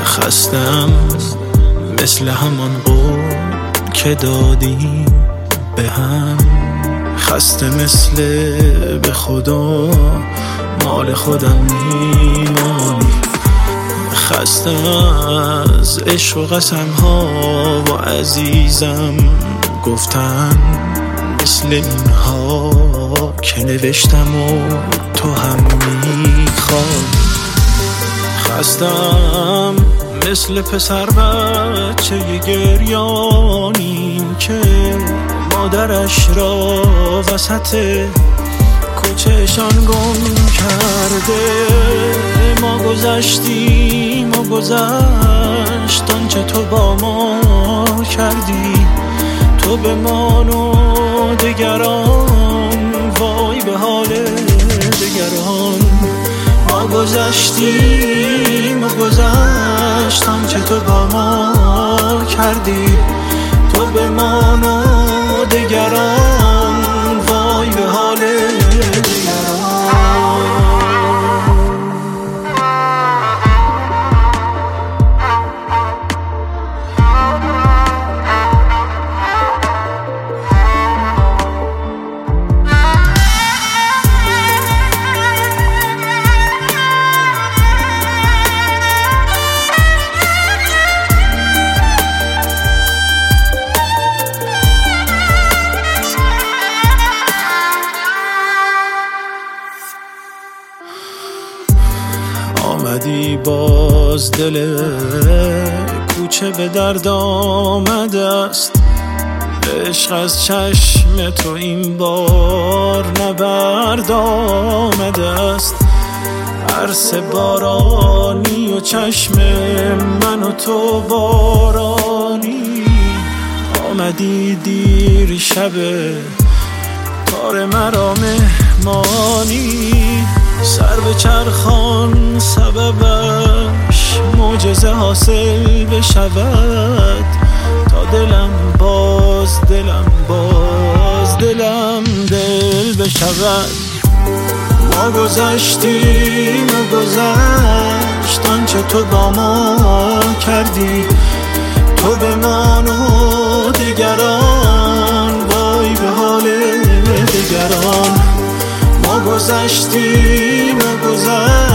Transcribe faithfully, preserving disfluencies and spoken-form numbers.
خستم مثل همان قول که دادیم به هم، خسته مثل به خدا مال خودم میمانی، خسته از عشق و قسم ها و عزیزم گفتن مثل اینها که نوشتم و تو هم میخوای. خستم مثل پسر بچه گریانی که مادرش را وسط کوچه‌شان گم کرده. ما گذشتیم و گذشت آنچه تو با ما کردی، تو بمان و دگران وای به حال دگران. ما گذشتیم و گذشت آنچه تو با ما کردی، تو بمان و دگران وای به حال دگران. آمدی باز دل کوچه به درد آمده است، عشق از چشم تو این بار نبرد آمده است. عرصه بارانی و چشم من و تو بارانی، آمدی دیر شب کار مرا مهمانی. سر به چرخان سببش معجزه حاصل بشود، تا دلم باز دلم باز دلم دل بشود. ما گذشتیم و گذشت آنچه تو با ما کردی، تو بمان و دگران وای به حال دگران. ما گذشتیم و گذشت